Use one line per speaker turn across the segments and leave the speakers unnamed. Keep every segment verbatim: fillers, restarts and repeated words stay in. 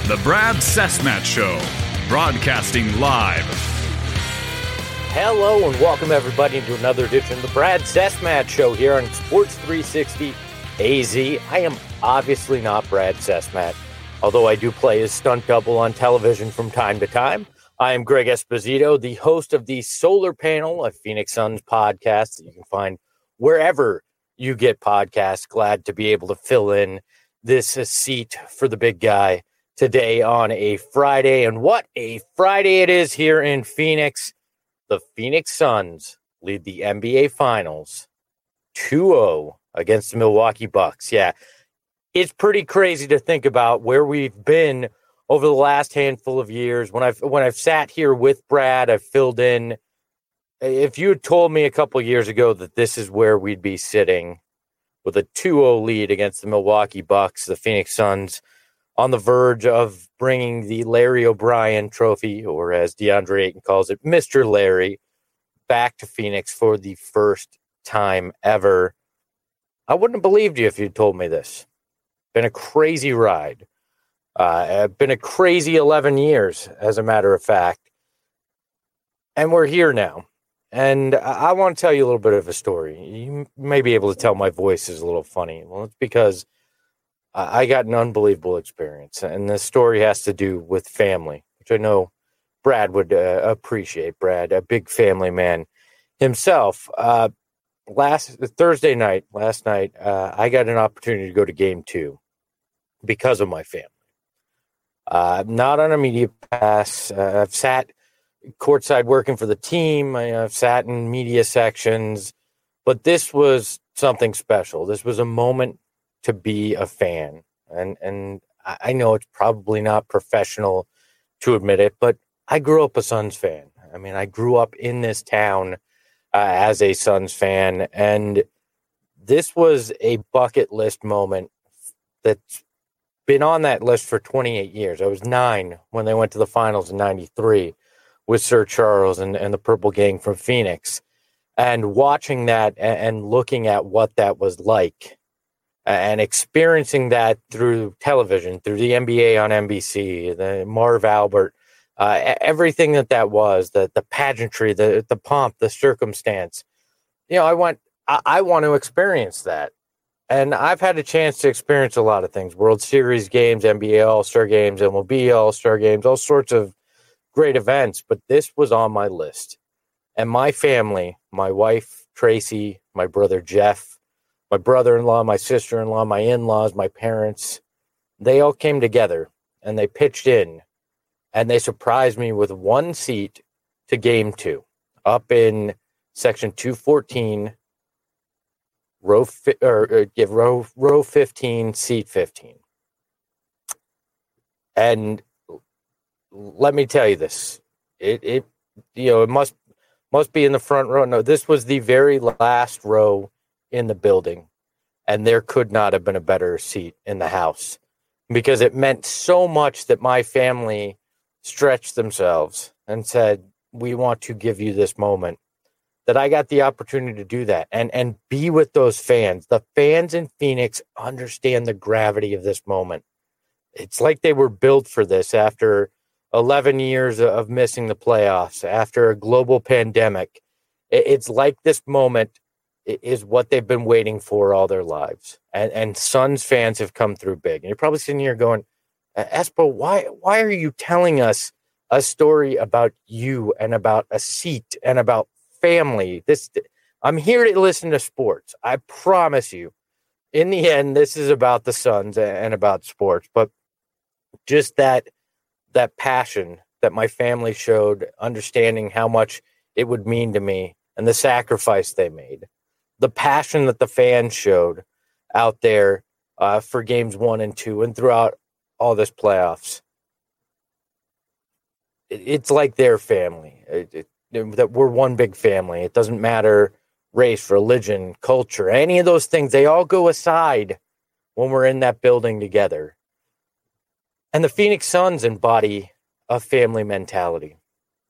The Brad Cessmat Show, broadcasting live.
Hello and welcome everybody to another edition of the Brad Cessmat Show here on Sports three sixty A Z. I am obviously not Brad Cessmat, although I do play his stunt double on television from time to time. I am Greg Esposito, the host of the Solar Panel, a Phoenix Suns podcast that you can find wherever you get podcasts. Glad to be able to fill in this seat for the big guy today on a Friday. And what a Friday it is here in Phoenix. The Phoenix Suns lead the N B A Finals two oh against the Milwaukee Bucks. Yeah, it's pretty crazy to think about where we've been over the last handful of years. When I've when I've sat here with Brad, I've filled in. If you had told me a couple years ago that this is where we'd be sitting with a two oh lead against the Milwaukee Bucks, the Phoenix Suns on the verge of bringing the Larry O'Brien trophy, or as DeAndre Ayton calls it, Mister Larry, back to Phoenix for the first time ever. I wouldn't have believed you if you'd told me this. Been a crazy ride. Uh, been a crazy eleven years, as a matter of fact. And we're here now. And I, I want to tell you a little bit of a story. You may be able to tell my voice is a little funny. Well, it's because I got an unbelievable experience, and this story has to do with family, which I know Brad would uh, appreciate. Brad, a big family man himself. Uh, last Thursday night, last night, uh, I got an opportunity to go to game two because of my family. Uh, not on a media pass. Uh, I've sat courtside working for the team. I've sat in media sections, but this was something special. This was a moment to be a fan. And and I know it's probably not professional to admit it, but I grew up a Suns fan. I mean, I grew up in this town uh, as a Suns fan, and this was a bucket list moment that's been on that list for twenty-eight years. I was nine when they went to the finals in ninety-three with Sir Charles and, and the Purple Gang from Phoenix. And watching that and, and looking at what that was like, and experiencing that through television, through the N B A on N B C, the Marv Albert, uh, everything that that was, the the pageantry, the the pomp, the circumstance. You know, I want I, I want to experience that, and I've had a chance to experience a lot of things: World Series games, N B A All-Star games, M L B All-Star games, all sorts of great events. But this was on my list, and my family, my wife Tracy, my brother Jeff, my brother-in-law, my sister-in-law, my in-laws, my parents, they all came together and they pitched in and they surprised me with one seat to game two up in section two fourteen, row, fi- or, or give row, row fifteen, seat fifteen. And let me tell you this, it, it, you know, it must, must be in the front row. No, this was the very last row in the building, and there could not have been a better seat in the house, because it meant so much that my family stretched themselves and said, we want to give you this moment, that I got the opportunity to do that and and be with those fans. The fans in Phoenix understand the gravity of this moment. It's like they were built for this after eleven years of missing the playoffs, after a global pandemic. It's like this moment is what they've been waiting for all their lives. And and Suns fans have come through big. And you're probably sitting here going, Espo, why why are you telling us a story about you and about a seat and about family? This I'm here to listen to sports. I promise you. In the end, this is about the Suns and about sports. But just that that passion that my family showed, understanding how much it would mean to me and the sacrifice they made. The passion that the fans showed out there uh, for games one and two and throughout all this playoffs. It, it's like their family. It, it, that we're one big family. It doesn't matter race, religion, culture, any of those things. They all go aside when we're in that building together. And the Phoenix Suns embody a family mentality.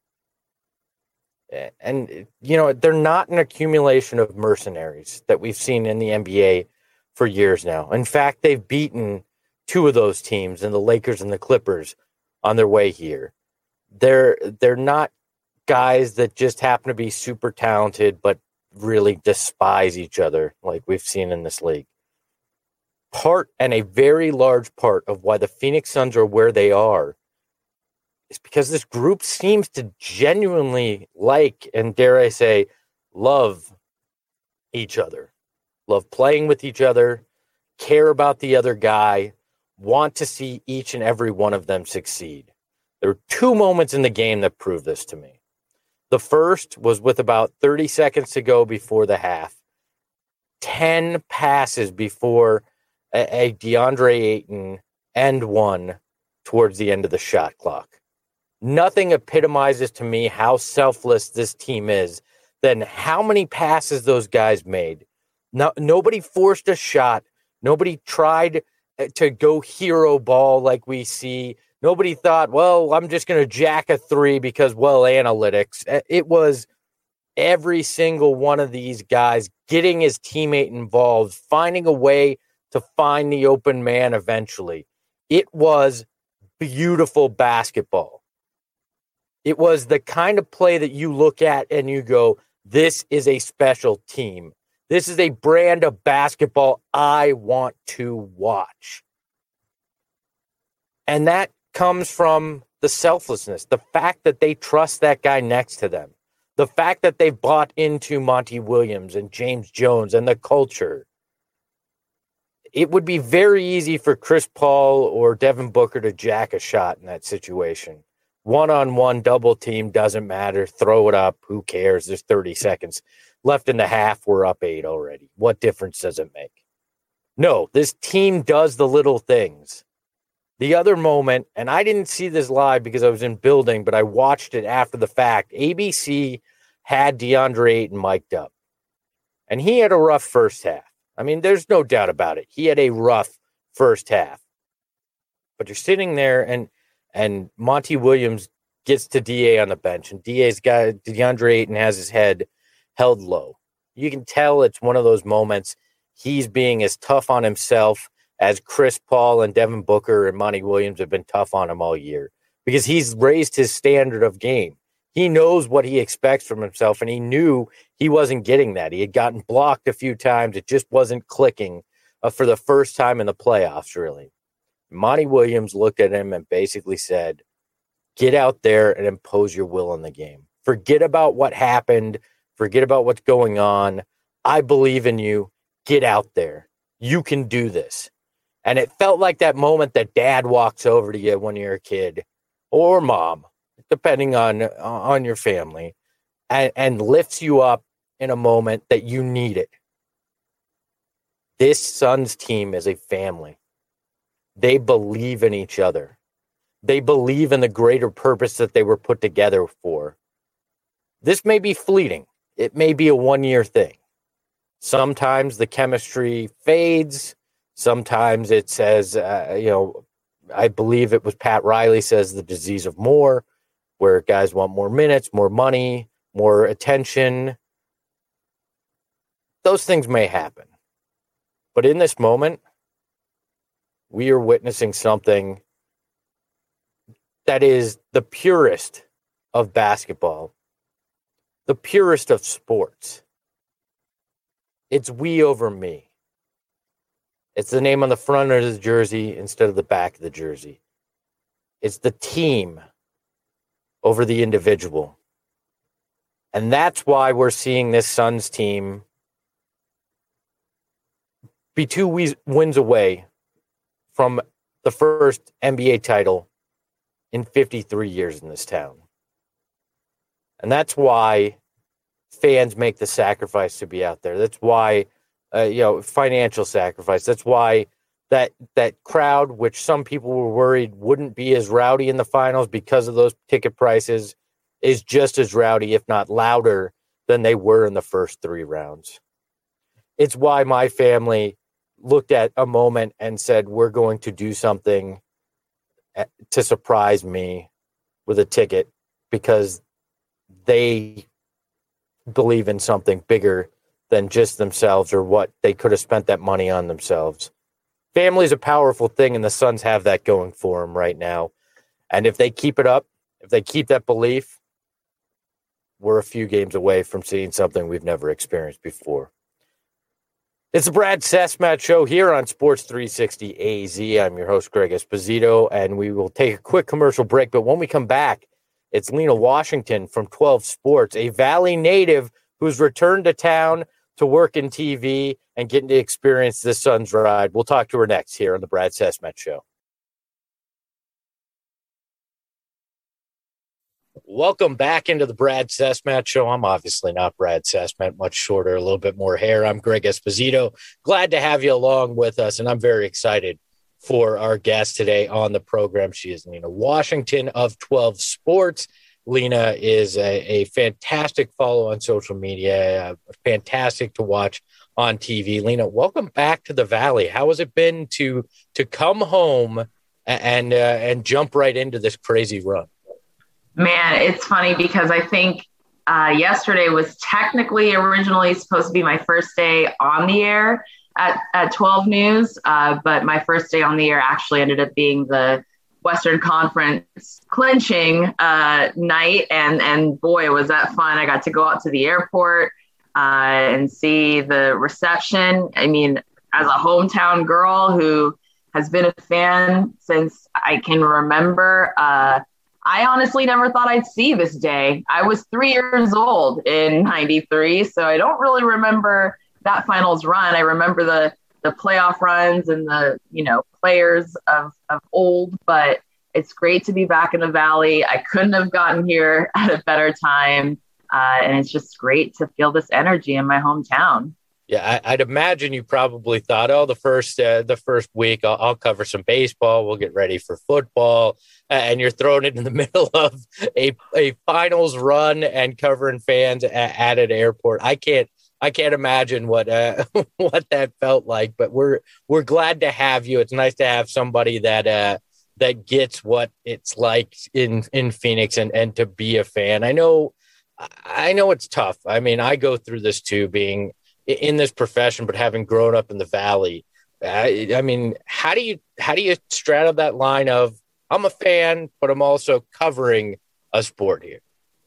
And, you know, they're not an accumulation of mercenaries that we've seen in the N B A for years now. In fact, they've beaten two of those teams and the Lakers and the Clippers on their way here. They're they're not guys that just happen to be super talented but really despise each other like we've seen in this league. Part and a very large part of why the Phoenix Suns are where they are is because this group seems to genuinely like, and dare I say, love each other. Love playing with each other, care about the other guy, want to see each and every one of them succeed. There were two moments in the game that proved this to me. The first was with about thirty seconds to go before the half. ten passes before a, a DeAndre Ayton end one towards the end of the shot clock. Nothing epitomizes to me how selfless this team is than how many passes those guys made. No, nobody forced a shot. Nobody tried to go hero ball like we see. Nobody thought, well, I'm just going to jack a three because, well, analytics. It was every single one of these guys getting his teammate involved, finding a way to find the open man eventually. It was beautiful basketball. It was the kind of play that you look at and you go, this is a special team. This is a brand of basketball I want to watch. And that comes from the selflessness, the fact that they trust that guy next to them, the fact that they've bought into Monty Williams and James Jones and the culture. It would be very easy for Chris Paul or Devin Booker to jack a shot in that situation. One-on-one double team doesn't matter. Throw it up. Who cares? There's thirty seconds left in the half. We're up eight already. What difference does it make? No, this team does the little things. The other moment, and I didn't see this live because I was in building, but I watched it after the fact. A B C had DeAndre Ayton mic'd up, and he had a rough first half. I mean, there's no doubt about it. He had a rough first half. But you're sitting there, and and Monty Williams gets to D A on the bench, and D A's got DeAndre Ayton has his head held low. You can tell it's one of those moments he's being as tough on himself as Chris Paul and Devin Booker and Monty Williams have been tough on him all year, because he's raised his standard of game. He knows what he expects from himself, and he knew he wasn't getting that. He had gotten blocked a few times. It just wasn't clicking uh, for the first time in the playoffs, really. Monty Williams looked at him and basically said, get out there and impose your will on the game. Forget about what happened. Forget about what's going on. I believe in you. Get out there. You can do this. And it felt like that moment that dad walks over to you when you're a kid, or mom, depending on on your family, and, and lifts you up in a moment that you need it. This Suns team is a family. They believe in each other. They believe in the greater purpose that they were put together for. This may be fleeting. It may be a one-year thing. Sometimes the chemistry fades. Sometimes it says, uh, you know, I believe it was Pat Riley says the disease of more, where guys want more minutes, more money, more attention. Those things may happen. But in this moment, we are witnessing something that is the purest of basketball, the purest of sports. It's we over me. It's the name on the front of the jersey instead of the back of the jersey. It's the team over the individual. And that's why we're seeing this Suns team be two wins away from the first N B A title in fifty-three years in this town. And that's why fans make the sacrifice to be out there. That's why, uh, you know, financial sacrifice. That's why that that crowd, which some people were worried wouldn't be as rowdy in the finals because of those ticket prices, is just as rowdy, if not louder, than they were in the first three rounds. It's why my family looked at a moment and said, we're going to do something to surprise me with a ticket, because they believe in something bigger than just themselves or what they could have spent that money on themselves. family's a powerful thing, and the Suns have that going for them right now. And if they keep it up, if they keep that belief, we're a few games away from seeing something we've never experienced before. It's the Brad Cessmat Show here on Sports three sixty A Z. I'm your host, Greg Esposito, and we will take a quick commercial break. But when we come back, it's Lena Washington from twelve Sports, a Valley native who's returned to town to work in T V and getting to experience this Suns ride. We'll talk to her next here on the Brad Cessmat Show. Welcome back into the Brad Cessmat Show. I'm obviously not Brad Cessmat, much shorter, a little bit more hair. I'm Greg Esposito. Glad to have you along with us, and I'm very excited for our guest today on the program. She is Lena Washington of twelve Sports. Lena is a, a fantastic follow on social media, uh, fantastic to watch on T V. Lena, welcome back to the Valley. How has it been to to come home and uh, and jump right into this crazy run?
Man, it's funny because I think uh, yesterday was technically originally supposed to be my first day on the air at, at twelve News, uh, but my first day on the air actually ended up being the Western Conference clinching uh, night. And, and boy, was that fun. I got to go out to the airport uh, and see the reception. I mean, as a hometown girl who has been a fan since I can remember, uh, I honestly never thought I'd see this day. I was three years old in ninety-three, so I don't really remember that finals run. I remember the the playoff runs and the, you know, players of, of old, but it's great to be back in the Valley. I couldn't have gotten here at a better time. Uh, and it's just great to feel this energy in my hometown.
Yeah, I, I'd imagine you probably thought, oh, the first uh, the first week, I'll, I'll cover some baseball. We'll get ready for football. Uh, and you're thrown into the middle of a, a finals run and covering fans at, at an airport. I can't I can't imagine what uh, what that felt like, but we're we're glad to have you. It's nice to have somebody that uh, that gets what it's like in, in Phoenix and, and to be a fan. I know I know it's tough. I mean, I go through this too, being in this profession, but having grown up in the Valley. I, I mean, how do you how do you straddle that line of I'm a fan, but I'm also covering a sport here?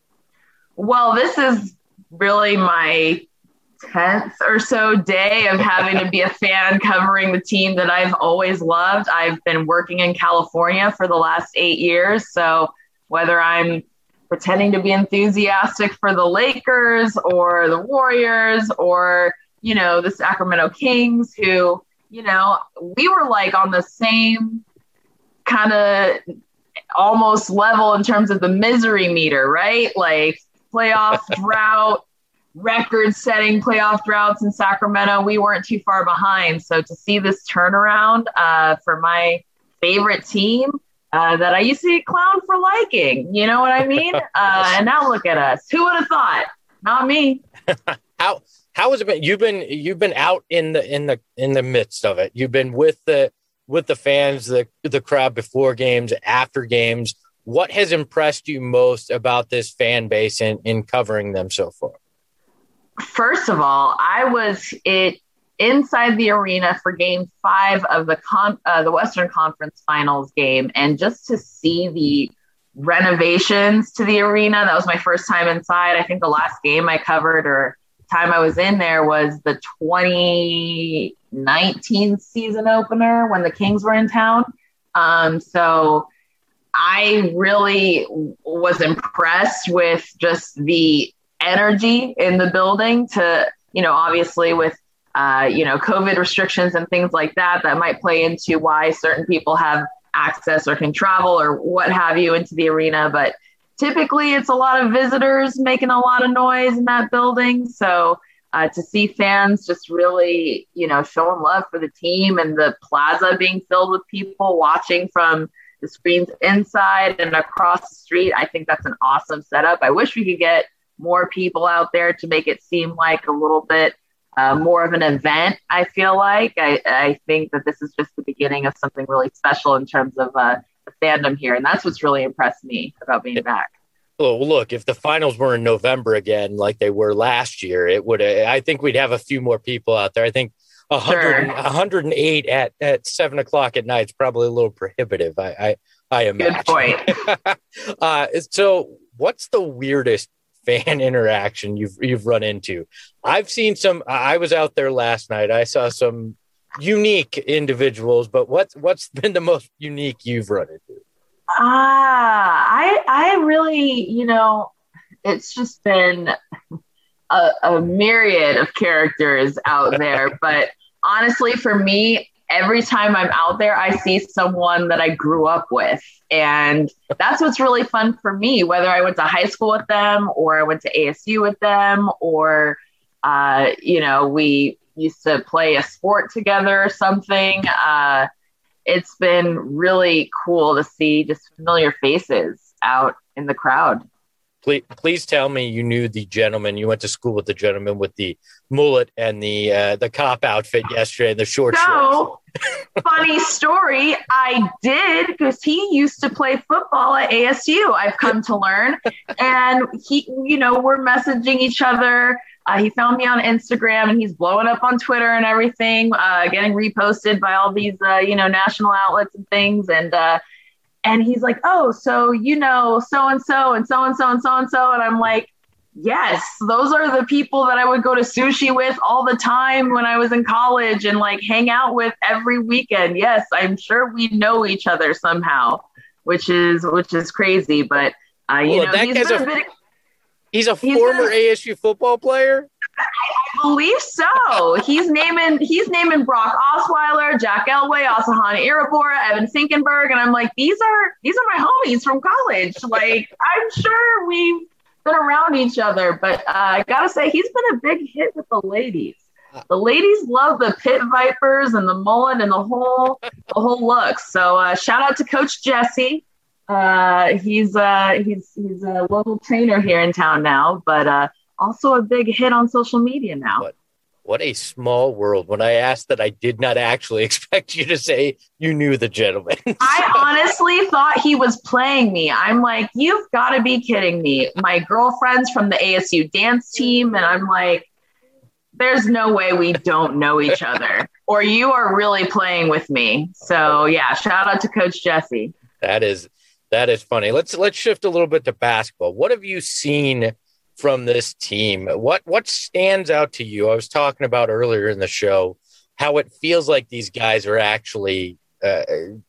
Well, this is really my tenth or so day of having to be a fan covering the team that I've always loved. I've been working in California for the last eight years. So whether I'm pretending to be enthusiastic for the Lakers or the Warriors or, you know, the Sacramento Kings, who, you know, we were like on the same kind of almost level in terms of the misery meter, right? Like playoff drought, record-setting playoff droughts in Sacramento, we weren't too far behind. So to see this turnaround uh, for my favorite team uh, that I used to get clowned for liking, you know what I mean? Uh, and now look at us. Who would have thought? Not me.
how how has it been? You've been you've been out in the in the in the midst of it. You've been with the with the fans, the the crowd before games, after games. What has impressed you most about this fan base in, in covering them so far?
First of all, I was it inside the arena for game five of the con, uh, the Western Conference Finals game. And just to see the renovations to the arena, that was my first time inside. I think the last game I covered or time I was in there was the twenty nineteen season opener when the Kings were in town. Um, so I really was impressed with just the energy in the building to, you know, obviously with, uh, you know, COVID restrictions and things like that, that might play into why certain people have access or can travel or what have you into the arena. But typically it's a lot of visitors making a lot of noise in that building. So uh, to see fans just really, you know, showing love for the team and the plaza being filled with people watching from the screens inside and across the street, I think that's an awesome setup. I wish we could get more people out there to make it seem like a little bit uh, more of an event. I feel like I, I think that this is just the beginning of something really special in terms of uh, the fandom here. And that's what's really impressed me about being back.
Well, look, if the finals were in November again, like they were last year, it would, I think we'd have a few more people out there. I think one hundred,
Sure.
one hundred eight at, at seven o'clock at night is probably a little prohibitive, I I, I imagine.
Good point.
uh, so what's the weirdest fan interaction you've you've run into? I've seen some. I was out there last night. I saw some unique individuals, but what's what's been the most unique you've run into?
Ah, I I really, you know, it's just been a, a myriad of characters out there. But honestly, for me, every time I'm out there, I see someone that I grew up with. And that's what's really fun for me, whether I went to high school with them or I went to A S U with them, or, uh, you know, we used to play a sport together or something. Uh, it's been really cool to see just familiar faces out in the crowd.
Please, please tell me you knew the gentleman. You went to school with the gentleman with the mullet and the uh, the cop outfit yesterday and the short
so,
shorts.
Funny story, I did, because he used to play football at A S U, I've come to learn. And he, you know, we're messaging each other. Uh, he found me on Instagram and he's blowing up on Twitter and everything, uh, getting reposted by all these, uh, you know, national outlets and things. And, uh, and he's like, oh, so, you know, so-and-so and so-and-so and so-and-so. And I'm like, yes, those are the people that I would go to sushi with all the time when I was in college and like hang out with every weekend. Yes, I'm sure we know each other somehow, which is, which is crazy. But, uh, you
well,
know,
that
he's
guy's
been
a-
a bit
He's a
He's
former
a-
A S U football player?
I believe so. He's naming he's naming Brock Osweiler, Jack Elway, Asahana Irabora, Evan Finkenberg, and I'm like, these are these are my homies from college. Like, I'm sure we've been around each other, but uh, I gotta say, he's been a big hit with the ladies. The ladies love the pit vipers and the mullet and the whole the whole look. So uh, shout out to Coach Jesse. Uh, he's uh, he's he's a local trainer here in town now, but uh, also a big hit on social media now.
What, what a small world. When I asked that, I did not actually expect you to say you knew the gentleman.
I honestly thought he was playing me. I'm like, you've got to be kidding me. My girlfriend's from the A S U dance team, and I'm like, there's no way we don't know each other, or you are really playing with me. So yeah, shout out to Coach Jesse.
That is. That is funny. Let's let's shift a little bit to basketball. What have you seen from this team? What what stands out to you? I was talking about earlier in the show how it feels like these guys are actually uh,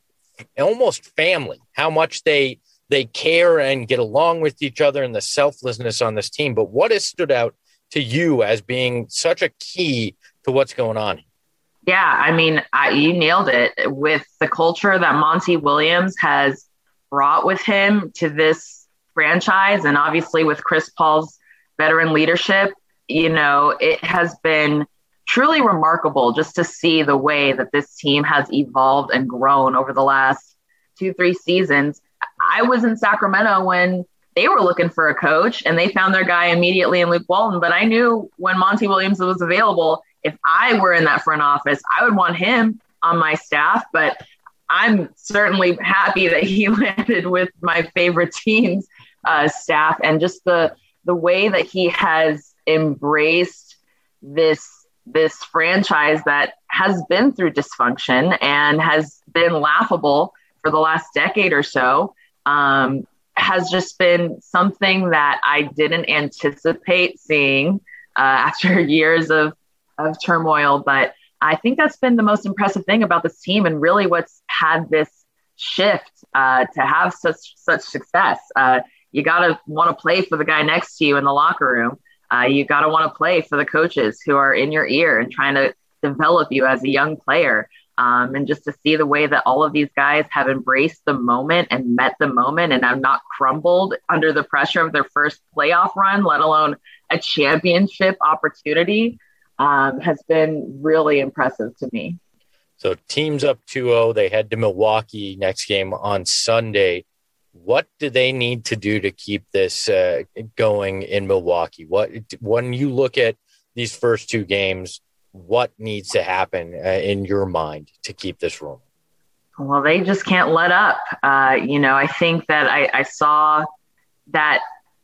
almost family. How much they they care and get along with each other, and the selflessness on this team. But what has stood out to you as being such a key to what's going on?
Yeah, I mean, I, you nailed it with the culture that Monty Williams has brought with him to this franchise, and obviously with Chris Paul's veteran leadership. You know, it has been truly remarkable just to see the way that this team has evolved and grown over the last two, three seasons. I was in Sacramento when they were looking for a coach and they found their guy immediately in Luke Walton. But I knew when Monty Williams was available, if I were in that front office, I would want him on my staff. But I'm certainly happy that he landed with my favorite team's uh, staff, and just the the way that he has embraced this this franchise that has been through dysfunction and has been laughable for the last decade or so, um, has just been something that I didn't anticipate seeing uh, after years of of turmoil, but I think that's been the most impressive thing about this team, and really what's had this shift uh, to have such such success. Uh, you got to want to play for the guy next to you in the locker room. Uh, you got to want to play for the coaches who are in your ear and trying to develop you as a young player. Um, and just to see the way that all of these guys have embraced the moment and met the moment and have not crumbled under the pressure of their first playoff run, let alone a championship opportunity. Um, has been really impressive to me.
So team's up two oh. They head to Milwaukee next game on Sunday. What do they need to do to keep this uh, going in Milwaukee? What, when you look at these first two games, what needs to happen uh, in your mind to keep this rolling?
Well, they just can't let up. Uh, you know, I think that I, I saw that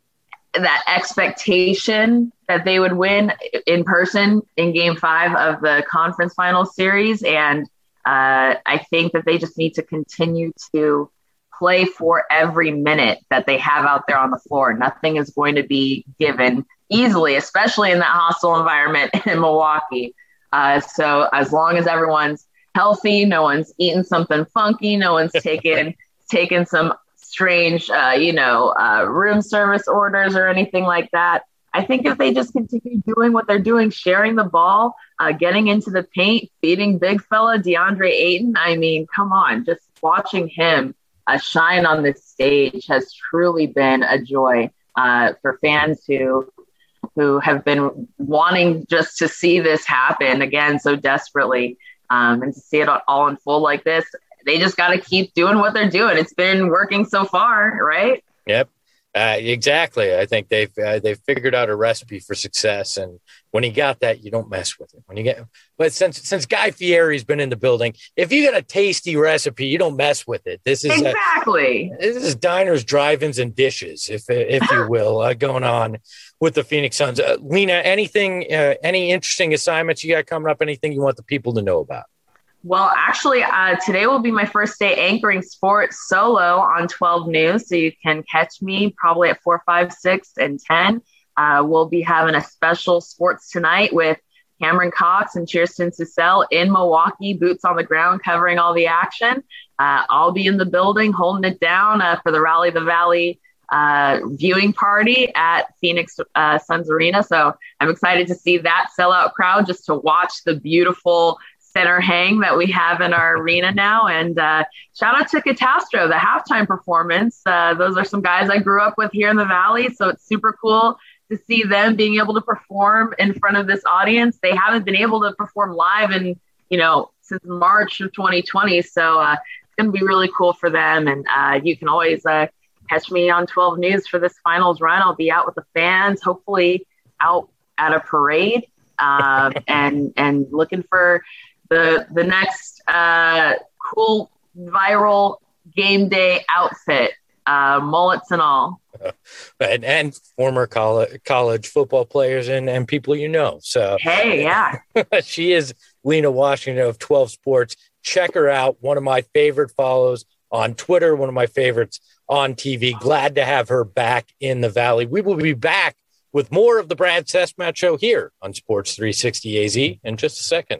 that expectation that they would win in person in game five of the conference final series. And uh, I think that they just need to continue to play for every minute that they have out there on the floor. Nothing is going to be given easily, especially in that hostile environment in Milwaukee. Uh, so as long as everyone's healthy, no one's eating something funky, no one's taking taking some strange, uh, you know, uh, room service orders or anything like that. I think if they just continue doing what they're doing, sharing the ball, uh, getting into the paint, feeding big fella DeAndre Ayton, I mean, come on, just watching him uh, shine on this stage has truly been a joy uh, for fans who who have been wanting just to see this happen again so desperately, um, and to see it all unfold like this. They just got to keep doing what they're doing. It's been working so far, right?
Yep, uh, exactly. I think they've uh, they've figured out a recipe for success, and when you got that, you don't mess with it. When you get, but since since Guy Fieri's been in the building, if you got a tasty recipe, you don't mess with it. This is
exactly
a, this is diners, drive-ins, and dishes, if if you will, uh, going on with the Phoenix Suns. Uh, Lena, anything, uh, any interesting assignments you got coming up? Anything you want the people to know about?
Well, actually, uh, today will be my first day anchoring sports solo on twelve News. So you can catch me probably at four, five, six, and ten. Uh, we'll be having a special Sports Tonight with Cameron Cox and Kirsten Susell in Milwaukee, boots on the ground, covering all the action. Uh, I'll be in the building holding it down uh, for the Rally the Valley uh, viewing party at Phoenix uh, Suns Arena. So I'm excited to see that sellout crowd, just to watch the beautiful center hang that we have in our arena now. And uh, shout out to Catastro, the halftime performance. Uh, those are some guys I grew up with here in the Valley. So it's super cool to see them being able to perform in front of this audience. They haven't been able to perform live in, you know, since March of twenty twenty. So uh, it's going to be really cool for them. And uh, you can always uh, catch me on twelve News for this finals run. I'll be out with the fans, hopefully out at a parade, um, and, and looking for the the next uh, cool viral game day outfit, uh, mullets and all.
Uh, and, and former college, college football players and, and people you know. So
hey, yeah.
She is Lena Washington of twelve Sports. Check her out. One of my favorite follows on Twitter, one of my favorites on T V. Glad to have her back in the Valley. We will be back with more of the Brad Sesmat Show here on Sports three sixty A Z in just a second.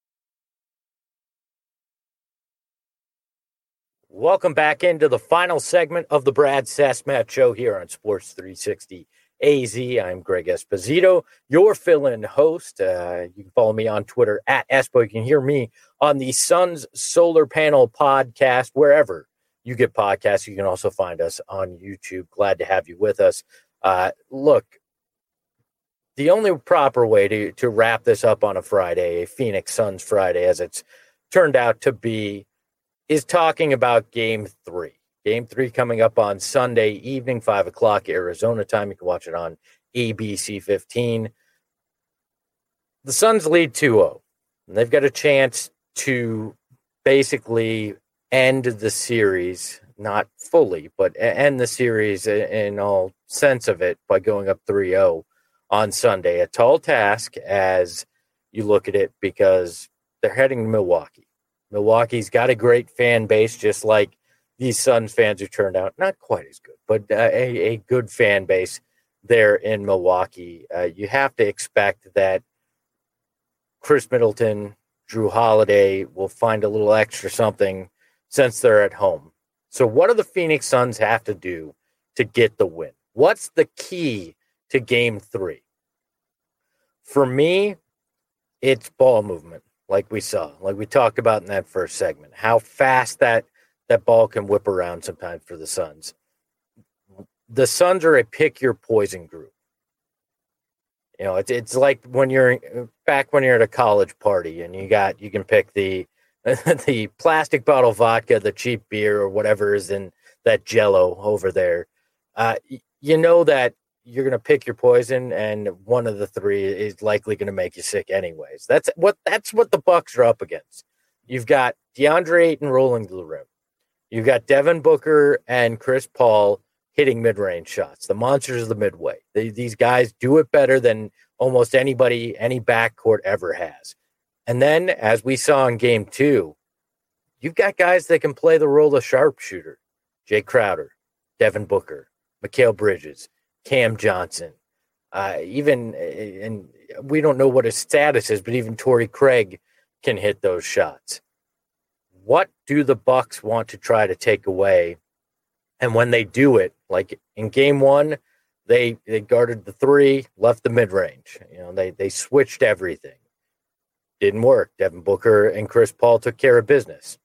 Welcome back into the final segment of the Brad Sesmat Show here on Sports three sixty A Z. I'm Greg Esposito, your fill-in host. Uh, you can follow me on Twitter at Espo. You can hear me on the Suns Solar Panel podcast, wherever you get podcasts. You can also find us on YouTube. Glad to have you with us. Uh, look, the only proper way to, to wrap this up on a Friday, a Phoenix Suns Friday, as it's turned out to be, is talking about game three. Game three coming up on Sunday evening, five o'clock Arizona time. You can watch it on A B C fifteen. The Suns lead two oh. And they've got a chance to basically end the series, not fully, but end the series in all sense of it by going up three oh on Sunday. A tall task as you look at it, because they're heading to Milwaukee. Milwaukee's got a great fan base, just like these Suns fans who turned out not quite as good, but uh, a, a good fan base there in Milwaukee. Uh, you have to expect that Chris Middleton, Drew Holiday will find a little extra something since they're at home. So what do the Phoenix Suns have to do to get the win? What's the key to game three? For me, it's ball movement. Like we saw, like we talked about in that first segment, how fast that, that ball can whip around sometimes for the Suns. The Suns are a pick your poison group. You know, it's it's like when you're back when you're at a college party and you got you can pick the the plastic bottle vodka, the cheap beer, or whatever is in that Jello over there. Uh, you know that you're going to pick your poison, and one of the three is likely going to make you sick anyways. That's what that's what the Bucks are up against. You've got DeAndre Ayton rolling to the rim. You've got Devin Booker and Chris Paul hitting mid-range shots. The monsters of the midway. They, these guys do it better than almost anybody, any backcourt ever has. And then, as we saw in game two, you've got guys that can play the role of sharpshooter. Jay Crowder, Devin Booker, Mikal Bridges, Cam Johnson, uh, even, and we don't know what his status is, but even Torrey Craig can hit those shots. What do the Bucks want to try to take away? And when they do it, like in game one, they they guarded the three, left the mid-range. You know, they they switched everything. Didn't work. Devin Booker and Chris Paul took care of business.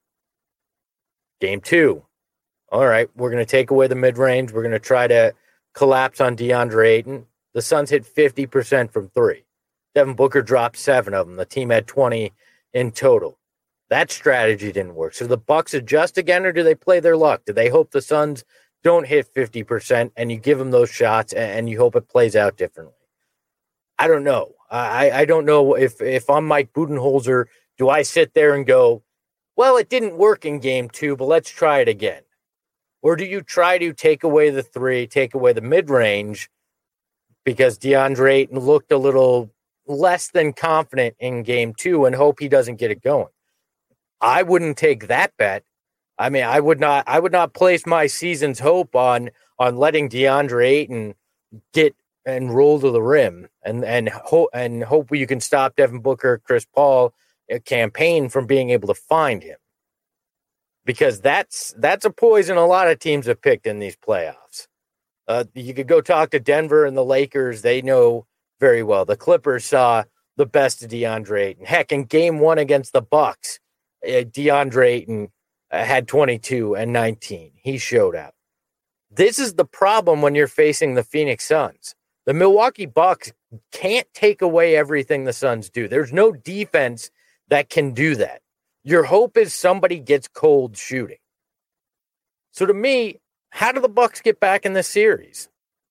Game two. All right, we're going to take away the mid-range. We're going to try to collapse on DeAndre Ayton. The Suns hit fifty percent from three. Devin Booker dropped seven of them. The team had twenty in total. That strategy didn't work. So the Bucks adjust again, or do they play their luck? Do they hope the Suns don't hit fifty percent and you give them those shots and you hope it plays out differently? I don't know. I, I don't know if, if I'm Mike Budenholzer, do I sit there and go, well, it didn't work in game two, but let's try it again? Or do you try to take away the three, take away the mid-range because DeAndre Ayton looked a little less than confident in game two and hope he doesn't get it going? I wouldn't take that bet. I mean, I would not I would not place my season's hope on on letting DeAndre Ayton get and roll to the rim and and hope and hope you can stop Devin Booker, Chris Paul a campaign from being able to find him. Because that's that's a poison a lot of teams have picked in these playoffs. Uh, you could go talk to Denver and the Lakers. They know very well. The Clippers saw the best of DeAndre Ayton. Heck, in game one against the Bucks, uh, DeAndre Ayton uh, had twenty-two and nineteen. He showed out. This is the problem when you're facing the Phoenix Suns. The Milwaukee Bucks can't take away everything the Suns do. There's no defense that can do that. Your hope is somebody gets cold shooting. So to me, how do the Bucks get back in this series?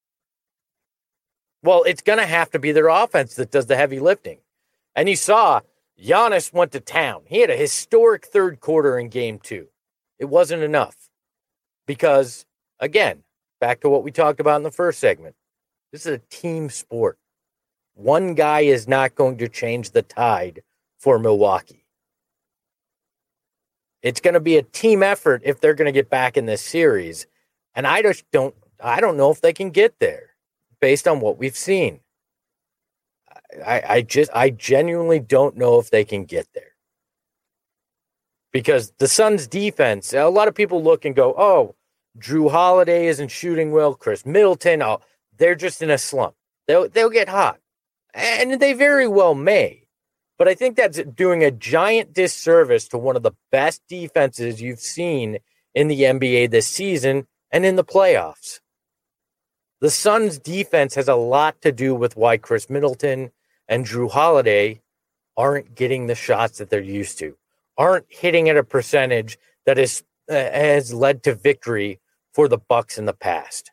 Well, it's going to have to be their offense that does the heavy lifting. And you saw Giannis went to town. He had a historic third quarter in game two. It wasn't enough because, again, back to what we talked about in the first segment, this is a team sport. One guy is not going to change the tide for Milwaukee. It's going to be a team effort if they're going to get back in this series. And I just don't, I don't know if they can get there based on what we've seen. I, I just, I genuinely don't know if they can get there. Because the Suns defense, a lot of people look and go, oh, Drew Holiday isn't shooting well. Chris Middleton, oh, they're just in a slump. They'll, they'll get hot. And they very well may. But I think that's doing a giant disservice to one of the best defenses you've seen in the N B A this season and in the playoffs. The Suns' defense has a lot to do with why Chris Middleton and Drew Holiday aren't getting the shots that they're used to, aren't hitting at a percentage that is, uh, has led to victory for the Bucks in the past.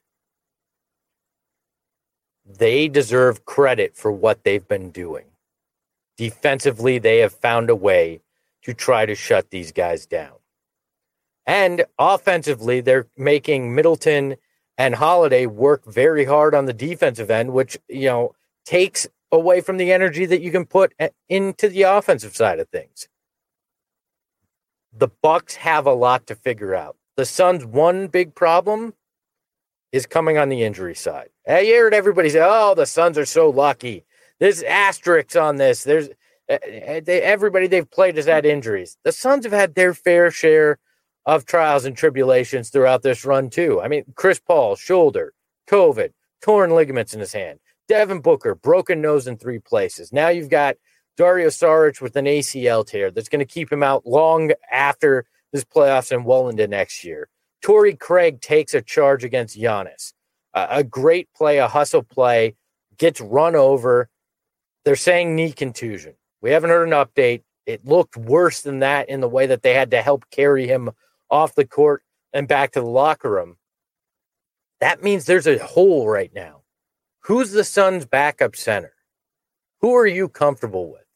They deserve credit for what they've been doing. Defensively, they have found a way to try to shut these guys down. And offensively, they're making Middleton and Holiday work very hard on the defensive end, which, you know, takes away from the energy that you can put into the offensive side of things. The Bucks have a lot to figure out. The Suns' one big problem is coming on the injury side. I heard everybody say, oh, the Suns are so lucky. There's asterisks on this. There's uh, they, everybody they've played has had injuries. The Suns have had their fair share of trials and tribulations throughout this run, too. I mean, Chris Paul, shoulder, COVID, torn ligaments in his hand. Devin Booker, broken nose in three places. Now you've got Dario Saric with an A C L tear that's going to keep him out long after this playoffs and well into next year. Torrey Craig takes a charge against Giannis. Uh, a great play, a hustle play, gets run over. They're saying knee contusion. We haven't heard an update. It looked worse than that in the way that they had to help carry him off the court and back to the locker room. That means there's a hole right now. Who's the Suns' backup center? Who are you comfortable with?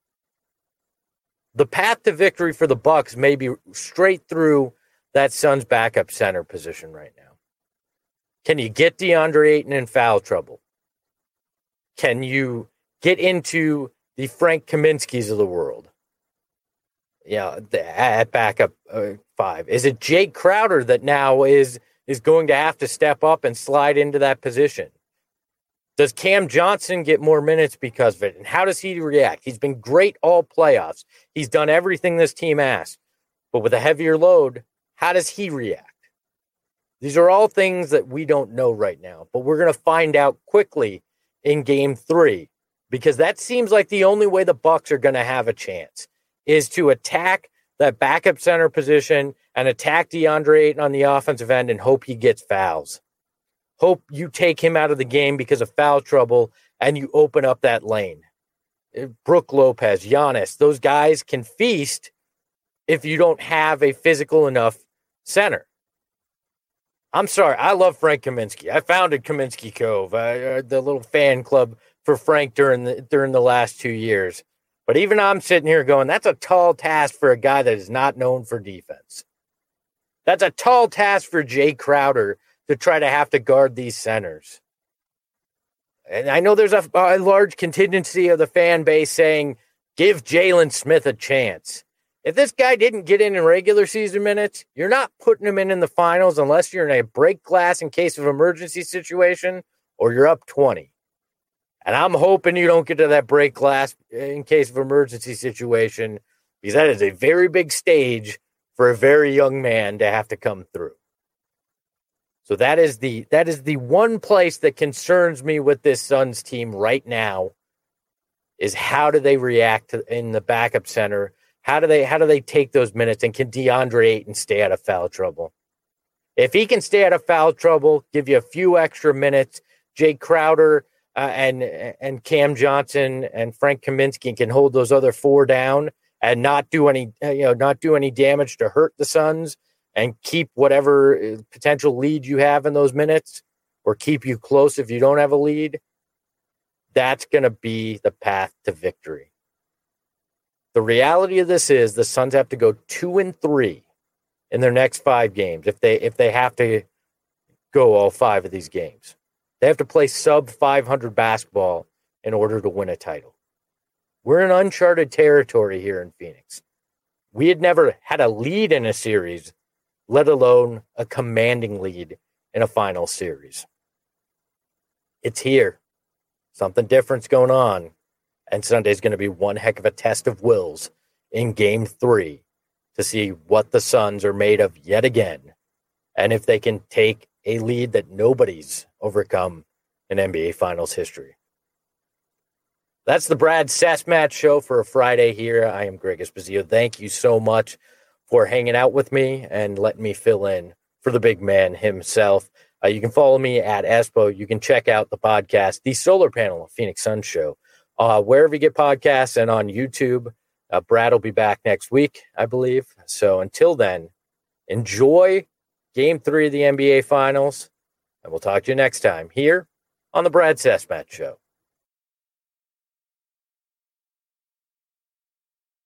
The path to victory for the Bucks may be straight through that Suns' backup center position right now. Can you get DeAndre Ayton in foul trouble? Can you get into the Frank Kaminsky's of the world? Yeah, at backup uh, five. Is it Jake Crowder that now is is going to have to step up and slide into that position? Does Cam Johnson get more minutes because of it? And how does he react? He's been great all playoffs. He's done everything this team asked. But with a heavier load, how does he react? These are all things that we don't know right now. But we're going to find out quickly in game three. Because that seems like the only way the Bucks are going to have a chance is to attack that backup center position and attack DeAndre Ayton on the offensive end and hope he gets fouls. Hope you take him out of the game because of foul trouble and you open up that lane. Brook Lopez, Giannis, those guys can feast if you don't have a physical enough center. I'm sorry, I love Frank Kaminsky. I founded Kaminsky Cove, uh, the little fan club for Frank during the during the last two years. But even I'm sitting here going, that's a tall task for a guy that is not known for defense. That's a tall task for Jay Crowder to try to have to guard these centers. And I know there's a, a large contingency of the fan base saying, give Jalen Smith a chance. If this guy didn't get in in regular season minutes, you're not putting him in in the finals unless you're in a break glass in case of emergency situation or you're up twenty. And I'm hoping you don't get to that break glass in case of emergency situation because that is a very big stage for a very young man to have to come through. So that is the that is the one place that concerns me with this Suns team right now is how do they react to, in the backup center? How do they how do they take those minutes? And can DeAndre Ayton stay out of foul trouble? If he can stay out of foul trouble, give you a few extra minutes, Jay Crowder uh, and and Cam Johnson and Frank Kaminsky can hold those other four down and not do any uh, you know not do any damage to hurt the Suns and keep whatever potential lead you have in those minutes, or keep you close if you don't have a lead. That's going to be the path to victory. The reality of this is the Suns have to go two and three in their next five games if they if they have to go all five of these games. They have to play sub five hundred basketball in order to win a title. We're in uncharted territory here in Phoenix. We had never had a lead in a series, let alone a commanding lead in a final series. It's here. Something different's going on. And Sunday's going to be one heck of a test of wills in game three to see what the Suns are made of yet again. And if they can take a lead that nobody's overcome in N B A Finals history. That's the Brad Sesmat Show for a Friday here. I am Greg Esposito. Thank you so much for hanging out with me and letting me fill in for the big man himself. Uh, you can follow me at Espo. You can check out the podcast, The Solar Panel of Phoenix Suns Show, uh, wherever you get podcasts and on YouTube. Uh, Brad will be back next week, I believe. So until then, enjoy Game three of the N B A Finals, and we'll talk to you next time here on the Brad Sesmat Show.